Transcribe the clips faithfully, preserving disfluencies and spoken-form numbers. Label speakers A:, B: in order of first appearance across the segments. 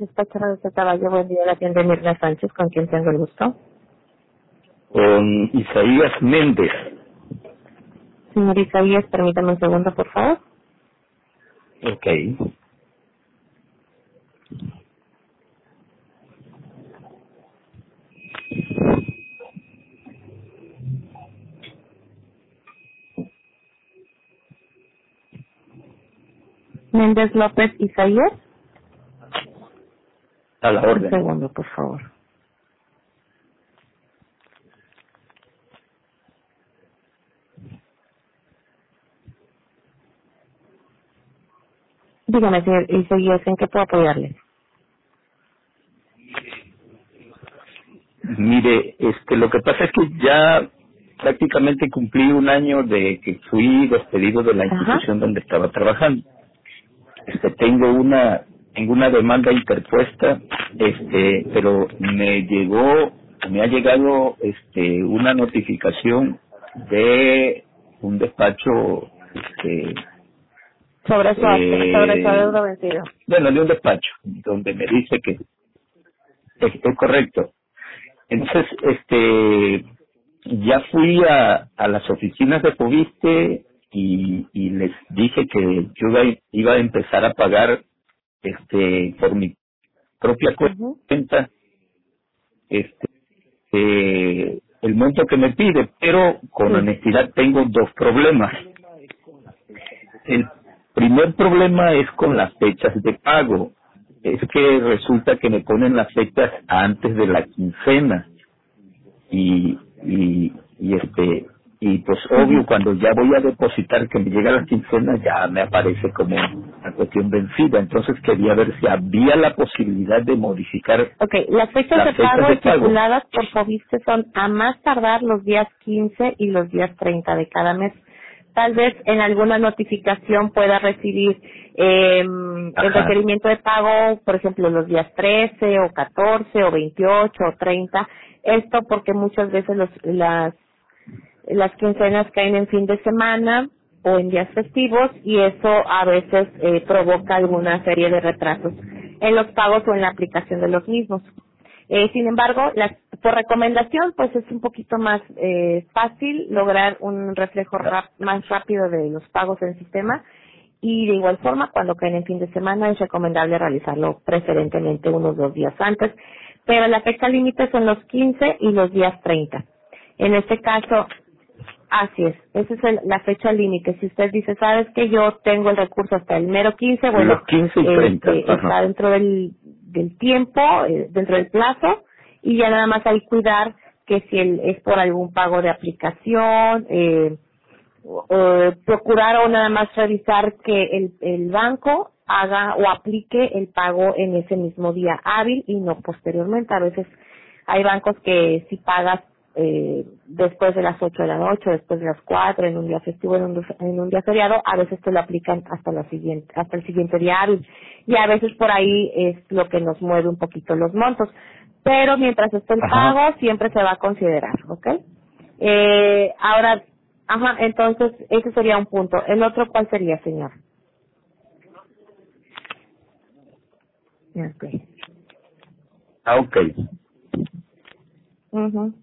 A: Despachador de Caballo, buen día, la tienda Mirna Sánchez, con quien tengo el gusto.
B: Con Isaías Méndez.
A: Señor Isaías, permítame un segundo, por favor.
B: Ok.
A: Méndez López Isaías.
B: A la
A: Un
B: orden.
A: segundo, por favor. Dígame, señor Isaías, ¿en qué puedo apoyarle?
B: Mire, este, lo que pasa es que ya prácticamente cumplí un año de que fui despedido de la institución
A: Ajá.
B: donde estaba trabajando. Este, tengo una, tengo una demanda interpuesta, este, pero me llegó, me ha llegado, este, una notificación de un despacho, este,
A: Sobre su, sobre su
B: eh,
A: adeudo vencido.
B: bueno, de un despacho, donde me dice que es, es correcto. Entonces, este, ya fui a, a las oficinas de Fobiste y, y les dije que yo iba, iba a empezar a pagar, este, por mi propia
A: Ujú.
B: cuenta, este, eh, el monto que me pide, pero con
A: Sí.
B: honestidad tengo dos problemas. El primer problema es con las fechas de pago. Es que resulta que me ponen las fechas antes de la quincena y y, y este y pues obvio
A: Ujú.
B: cuando ya voy a depositar que me llega la quincena ya me aparece como una cuestión vencida. Entonces quería ver si había la posibilidad de modificar
A: Ok, las fechas de
B: las fechas
A: pago
B: de pago.
A: estipuladas por Fobiste son a más tardar los días quince y los días treinta de cada mes. Tal vez en alguna notificación pueda recibir eh, el
B: Ajá,
A: requerimiento de pago, por ejemplo, los días trece o catorce o veintiocho o treinta. Esto porque muchas veces los, las las quincenas caen en fin de semana o en días festivos y eso a veces eh, provoca alguna serie de retrasos en los pagos o en la aplicación de los mismos. Eh, sin embargo, las, por recomendación, pues es un poquito más eh, fácil lograr un reflejo rap- más rápido de los pagos en el sistema y de igual forma, cuando caen en fin de semana es recomendable realizarlo preferentemente unos dos días antes, pero la fecha límite son los quince y los días treinta. En este caso, así es, esa es el- la fecha límite. Si usted dice, sabes que yo tengo el recurso hasta el mero quince, bueno,
B: los quince y treinta.
A: este, está
B: Ajá,
A: dentro del, del tiempo, eh, dentro del plazo, y ya nada más hay que cuidar que si el, es por algún pago de aplicación, eh, o- o procurar o nada más revisar que el, el banco haga o aplique el pago en ese mismo día hábil y no posteriormente. A veces hay bancos que si pagas eh, después de las ocho de la noche, después de las cuatro, en un día festivo, en un, día- en un día feriado, a veces te lo aplican hasta la siguiente, hasta el siguiente día hábil. Y a veces por ahí es lo que nos mueve un poquito los montos. Pero mientras esté el
B: ajá.
A: pago, siempre se va a considerar, ¿ok? Eh, ahora, ajá, entonces ese sería un punto. ¿El otro cuál sería, señor? Ok.
B: Ah, ok.
A: Ujú.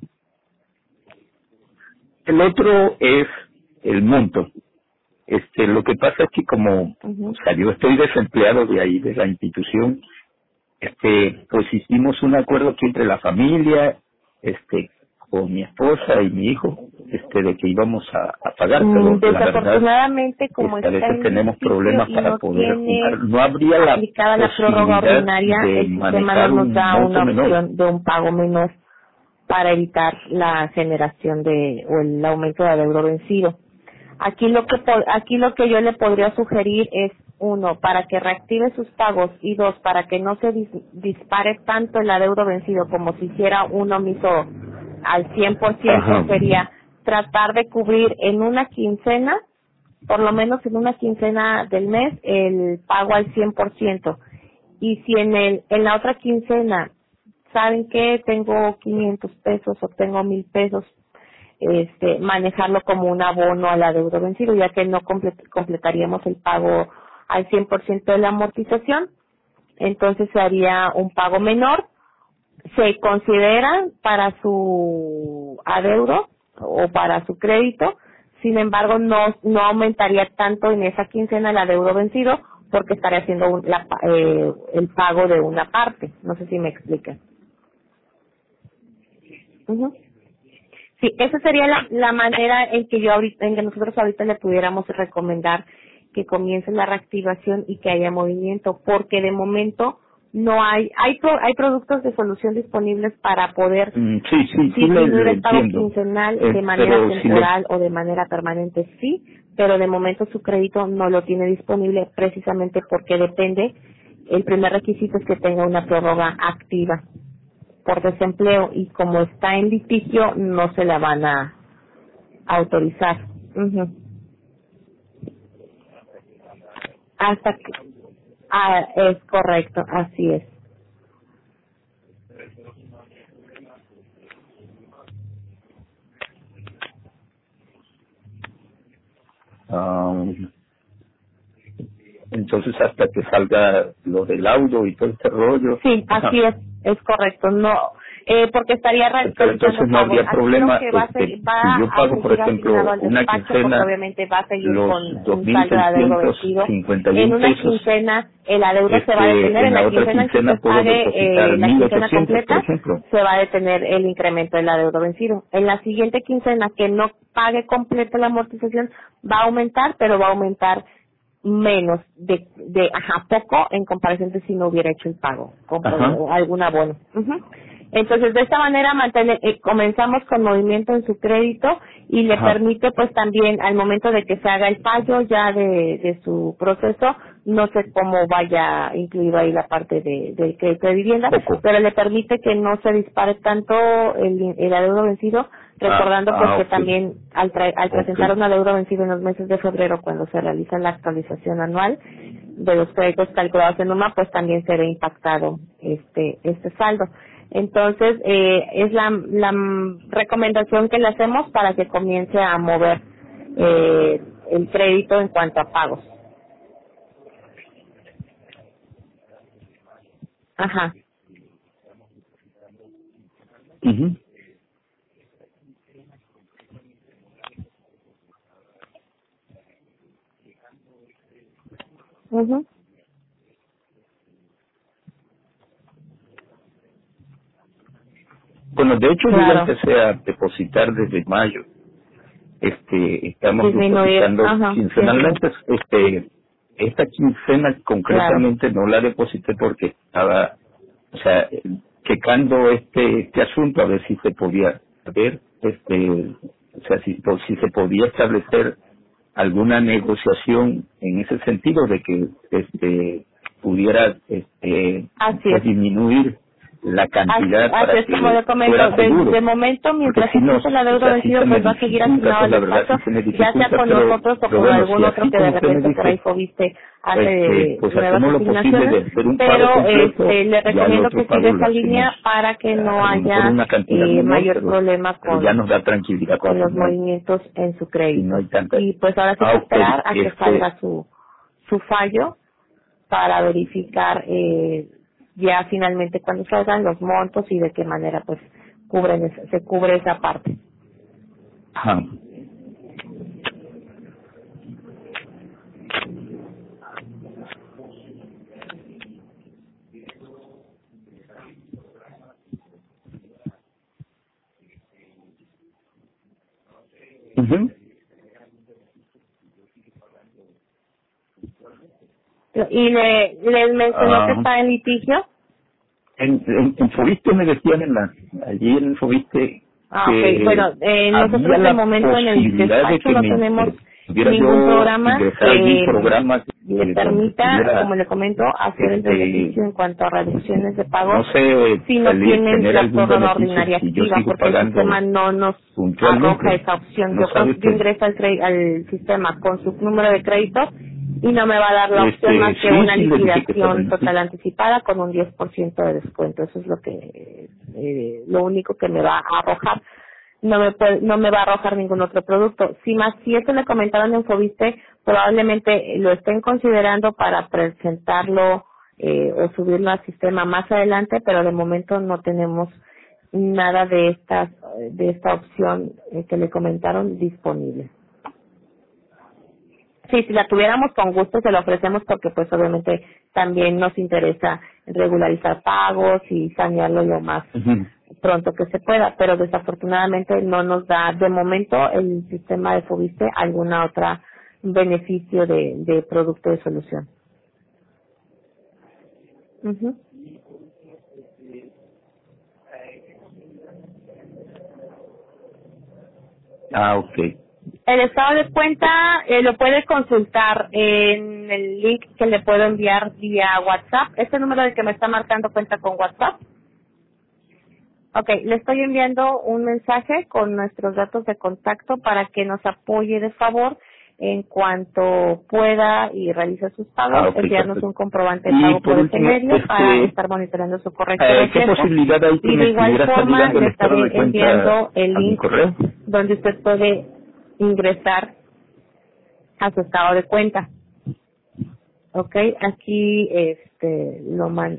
B: El otro es el monto. Este, lo que pasa es que como, o
A: Ujú.
B: sea, yo estoy desempleado de ahí, de la institución, este, pues hicimos un acuerdo aquí entre la familia, este, con mi esposa y mi hijo, este, de que íbamos a, a pagar,
A: Mm,
B: pero la verdad,
A: Desafortunadamente, como
B: este, a
A: está
B: veces
A: en
B: tenemos
A: litigio
B: problemas
A: y
B: para
A: no
B: poder juntar.
A: tiene
B: No habría la
A: aplicada la prórroga
B: posibilidad
A: ordinaria,
B: de
A: el sistema no
B: manejar
A: nos
B: un
A: da
B: monto
A: una
B: menor.
A: opción de un pago menor para evitar la generación de o el aumento de adeudo vencido. Aquí lo que po- aquí lo que yo le podría sugerir es uno, para que reactive sus pagos y dos, para que no se dis- dispare tanto el adeudo vencido como si hiciera un omiso al cien por ciento,
B: Ajá,
A: sería tratar de cubrir en una quincena, por lo menos en una quincena del mes, el pago al cien por ciento. Y si en el en la otra quincena saben que tengo quinientos pesos o tengo mil pesos, este, manejarlo como un abono al adeudo vencido, ya que no comple- completaríamos el pago al cien por ciento de la amortización. entonces se haría un pago menor, se considera para su adeudo o para su crédito, sin embargo no no aumentaría tanto en esa quincena el adeudo vencido porque estaría haciendo un, la, eh, el pago de una parte, no sé si me explica. Uh-huh. Sí, esa sería la, la manera en que yo ahorita, en que nosotros ahorita le pudiéramos recomendar que comience la reactivación y que haya movimiento, porque de momento no hay, hay pro, hay productos de solución disponibles para poder
B: mm, sí, sí, sí
A: disminuir
B: le,
A: el pago
B: entiendo.
A: quincenal
B: Eh,
A: de manera
B: pero
A: temporal
B: si
A: o de manera permanente, sí, pero de momento su crédito no lo tiene disponible precisamente porque depende, el primer requisito es que tenga una prórroga activa por desempleo y como está en litigio no se la van a autorizar. Ujú. Hasta que, ah, es correcto, así es.
B: le, entonces hasta que salga lo del laudo y todo este rollo.
A: Sí, así es, es correcto. No, eh, porque estaría
B: Pero
A: realizando
B: entonces no
A: pagos.
B: habría
A: Aquí
B: problema,
A: lo que va a,
B: este,
A: seguir, va
B: si yo
A: a
B: pago, por
A: seguir asignado
B: ejemplo,
A: al
B: una
A: despacho, porque
B: quincena,
A: obviamente va a seguir
B: los
A: con
B: dos
A: un
B: mil
A: saldo de adeudo
B: seiscientos
A: vencido.
B: cincuenta y
A: En
B: uno
A: una
B: pesos,
A: quincena el adeudo se va a
B: este,
A: detener,
B: en
A: en
B: la
A: la
B: otra
A: quincena en que
B: quincena
A: usted
B: puedo
A: pague
B: depositar
A: eh, la
B: mil
A: quincena
B: ochocientos, por
A: completa,
B: ejemplo.
A: se va a detener el incremento del adeudo vencido. En la siguiente quincena que no pague completa la amortización va a aumentar, pero va a aumentar menos de, de ajá, poco en comparación de si no hubiera hecho el pago, con
B: Ajá.
A: algún abono. Ujú. Entonces, de esta manera mantener, eh, comenzamos con movimiento en su crédito y le
B: Ajá.
A: permite, pues también, al momento de que se haga el fallo ya de, de su proceso, no sé cómo vaya incluido ahí la parte de, del crédito de vivienda,
B: Poco.
A: pero le permite que no se dispare tanto el, el adeudo vencido, recordando
B: Ah,
A: pues
B: ah,
A: que
B: okay.
A: también al, tra- al presentar
B: Okay.
A: un adeudo vencido en los meses de febrero, cuando se realiza la actualización anual de los créditos calculados en UMA, pues también se ve impactado este este saldo. Entonces, eh, es la, la recomendación que le hacemos para que comience a mover eh, el crédito en cuanto a pagos. Ajá.
B: Uh-huh.
A: Uh-huh.
B: Bueno, de hecho
A: Claro.
B: yo ya empecé a depositar desde mayo. Este, estamos
A: Disminuir,
B: depositando
A: ajá,
B: quincenalmente. Este, esta quincena concretamente
A: claro.
B: no la deposité porque estaba, o sea, eh, checando este este asunto a ver si se podía ver, este, o sea, si, po- si se podía establecer alguna negociación en ese sentido de que este pudiera este
A: Así
B: pues
A: es.
B: disminuir la
A: Así,
B: cantidad
A: así
B: para
A: es como le
B: que
A: comento,
B: fuera
A: de,
B: seguro,
A: de momento,
B: porque
A: mientras
B: si no,
A: existe el
B: o
A: adeudo
B: sea, sí
A: vencido,
B: se me
A: pues va a seguir
B: dificulta,
A: asignado
B: pues
A: al
B: la verdad sí
A: despacho,
B: se me
A: ya sea
B: dificulta,
A: con
B: pero,
A: nosotros o
B: pero
A: con
B: bueno,
A: algún
B: si
A: otro
B: así
A: que de
B: como usted me
A: repente por ahí
B: dice,
A: Fobiste
B: este,
A: hace
B: pues
A: nuevas
B: hacemos lo posible de
A: asignaciones,
B: hacer un pago
A: pero
B: completo,
A: este le
B: ya el
A: recomiendo
B: otro
A: que siga
B: pago lo
A: esa
B: hacemos
A: línea para que
B: a,
A: no
B: a lo mejor
A: haya
B: una cantidad
A: eh,
B: menor,
A: mayor
B: pero,
A: problema
B: pero ya
A: con
B: nos da tranquilidad
A: con
B: porque
A: los
B: no hay,
A: movimientos en su
B: si no
A: crédito.
B: hay tanta.
A: Y pues ahora sí
B: Ah,
A: que
B: ok,
A: esperar a que
B: este,
A: salga su su fallo para verificar eh, ya finalmente cuando salgan los montos y de qué manera pues cubren esa- se cubre esa parte.
B: ajá. Ujú.
A: Y le les mencionó que
B: Ah,
A: está en litigio.
B: en, en, en Fobiste me decían en la, allí en Fobiste
A: Ah, ok.
B: que
A: Bueno, eh,
B: había
A: nosotros de
B: la
A: momento en el
B: posibilidad de
A: despacho
B: que
A: no
B: me
A: tenemos
B: eh, pudiera
A: ningún
B: yo
A: programa
B: ingresar a algún
A: que
B: programa
A: le
B: que, donde
A: permita, como
B: pudiera,
A: le comento, hacer el
B: este,
A: beneficio en cuanto a reducciones de
B: no
A: pagos
B: sé,
A: si no
B: salir,
A: tienen
B: tener
A: la
B: algún
A: prórroga
B: beneficio
A: ordinaria
B: si yo
A: activa,
B: sigo
A: porque el sistema
B: pagando
A: no nos arroja
B: puntualmente.
A: esa opción.
B: No
A: Yo,
B: sabe
A: con- yo
B: usted.
A: ingreso al, cre- al sistema con su número de crédito y no me va a dar la opción
B: Este,
A: más que
B: sí,
A: una
B: sí, le dije que estaba
A: liquidación
B: en
A: total
B: litigio.
A: anticipada con un diez por ciento de descuento. Eso es lo que, eh, lo único que me va a arrojar. No me puede, no me va a arrojar ningún otro producto. Si más, si eso le comentaron en Fobiste, probablemente lo estén considerando para presentarlo eh, o subirlo al sistema más adelante, pero de momento no tenemos nada de estas de esta opción eh, que le comentaron disponible. Sí, si la tuviéramos con gusto se la ofrecemos porque pues obviamente también nos interesa regularizar pagos y sanearlo lo más
B: Ujú.
A: pronto que se pueda, pero desafortunadamente no nos da de momento el sistema de Fobiste alguna otra beneficio de, de producto de solución. Ujú.
B: Ah, ok.
A: El estado de cuenta eh, lo puede consultar en el link que le puedo enviar vía WhatsApp. Este número de que me está marcando cuenta con WhatsApp. Ok, le estoy enviando un mensaje con nuestros datos de contacto para que nos apoye de favor en cuanto pueda y realice sus pagos,
B: Ah, ok,
A: enviarnos
B: perfecto.
A: un comprobante de
B: Y
A: pago
B: por
A: por ese
B: último,
A: medio para
B: este,
A: estar monitoreando su correcto
B: eh, ¿qué
A: reflejo.
B: posibilidad hay que
A: Y de
B: me
A: igual
B: estuviera estar
A: forma
B: llegando el
A: le
B: estado
A: estaré
B: de cuenta
A: enviando el
B: a mi
A: link
B: correo?
A: donde usted puede ingresar a su estado de cuenta. Ok, aquí este lo man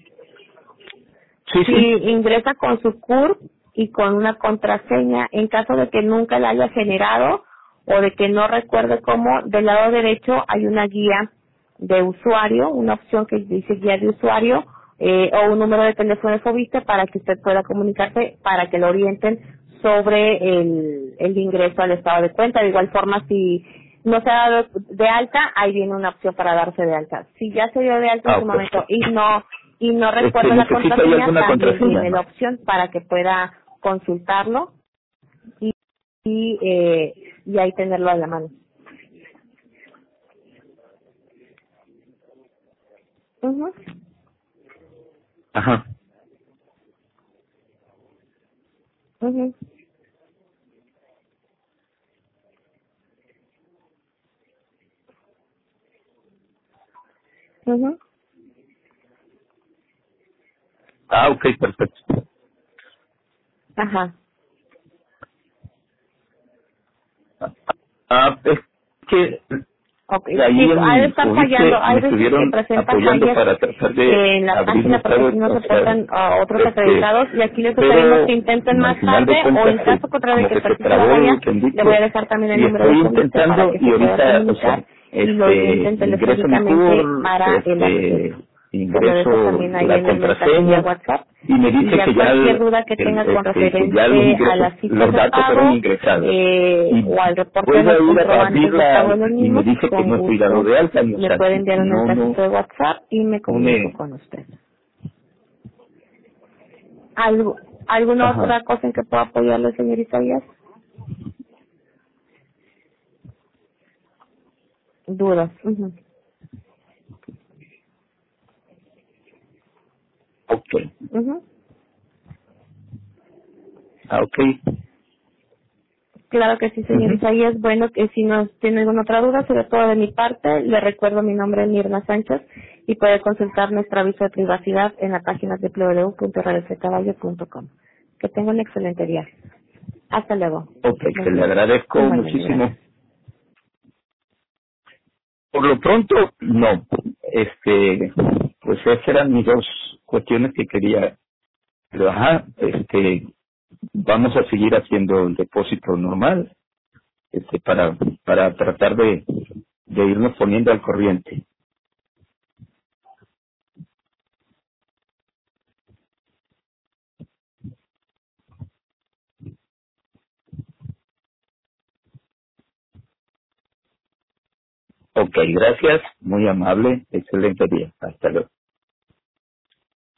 B: Sí,
A: si
B: sí.
A: ingresa con su C U R y con una contraseña, en caso de que nunca la haya generado o de que no recuerde cómo, del lado derecho hay una guía de usuario, una opción que dice guía de usuario eh, o un número de teléfono de Fobiste para que usted pueda comunicarse, para que lo orienten sobre el, el ingreso al estado de cuenta. De igual forma, si no se ha dado de alta, ahí viene una opción para darse de alta. Si ya se dio de alta en
B: Ah,
A: su momento
B: perfecto.
A: y no y no
B: Este,
A: recuerda la
B: ¿necesita ahí
A: contraseña,
B: alguna
A: también
B: contraseña?
A: viene la
B: No.
A: opción para que pueda consultarlo y, y, eh, y ahí tenerlo a la mano. Ujú,
B: Ajá.
A: ujú, ujú.
B: Ah, ok, perfecto.
A: Ajá.
B: Ah, es que
A: Okay.
B: ahí
A: Sí, ha de
B: en
A: estar fallando.
B: Fobiste
A: Hay
B: me
A: veces que
B: estuvieron
A: presenta
B: apoyando
A: fallas
B: para tratar de
A: en la
B: abrir mi
A: página porque
B: estado,
A: si no
B: o
A: se
B: sea,
A: portan a otros
B: este,
A: acreditados y aquí les sugerimos
B: pero
A: que intenten
B: al
A: más
B: final
A: tarde
B: de
A: o
B: cuentas
A: en
B: se-
A: caso contrario de
B: como
A: que
B: que se
A: persista la
B: trabó
A: falla,
B: el
A: le voy a
B: bendito
A: dejar también el
B: y
A: número de
B: estoy
A: Fobiste para
B: intentando
A: que
B: y
A: se pueda
B: ahorita, o sea,
A: comunicar y lo
B: este,
A: orienten
B: ingreso mi
A: telefónicamente
B: CUR,
A: para el acceso.
B: este,
A: Se lo dejo
B: ingreso
A: también ahí
B: la
A: en el mensaje vía
B: contraseña
A: WhatsApp.
B: y me
A: Y
B: dice
A: ya
B: que ya
A: cualquier
B: el,
A: duda que
B: el,
A: tenga con
B: este, que ya los
A: referente a
B: ingresos,
A: las citas
B: los
A: de
B: datos fueron
A: pago
B: ingresados
A: eh,
B: y
A: o al reporte de
B: vuelve
A: los
B: a ir a
A: comprobantes de
B: abrirla
A: pago de los
B: y me
A: mismos,
B: dice que
A: con
B: no estoy dado
A: gusto
B: de alta, o
A: me
B: sea,
A: puede enviar un
B: no,
A: mensajito
B: no,
A: de WhatsApp y me
B: no
A: comunico
B: me,
A: con usted. ¿Algo, ¿Alguna
B: ajá.
A: otra cosa en que pueda apoyarle, señorita Díaz? Dudas. Ujú.
B: Ok.
A: Ujú.
B: Ah, ok.
A: Claro que sí,
B: Ujú.
A: señorita. Y es bueno que si no tiene alguna otra duda, sobre todo de mi parte, le recuerdo mi nombre es Mirna Sánchez y puede consultar nuestro aviso de privacidad en la página w w w punto radio c caballo punto com. Que tenga un excelente día. Hasta luego.
B: Ok,
A: Buen
B: se le
A: día.
B: agradezco
A: Igualmente,
B: muchísimo.
A: gracias.
B: Por lo pronto, no. Este, pues esas eran mis dos cuestiones que quería. Pero ajá, este, vamos a seguir haciendo el depósito normal, este, para, para tratar de, de irnos poniendo al corriente. Ok, gracias, muy amable, excelente día. Hasta luego.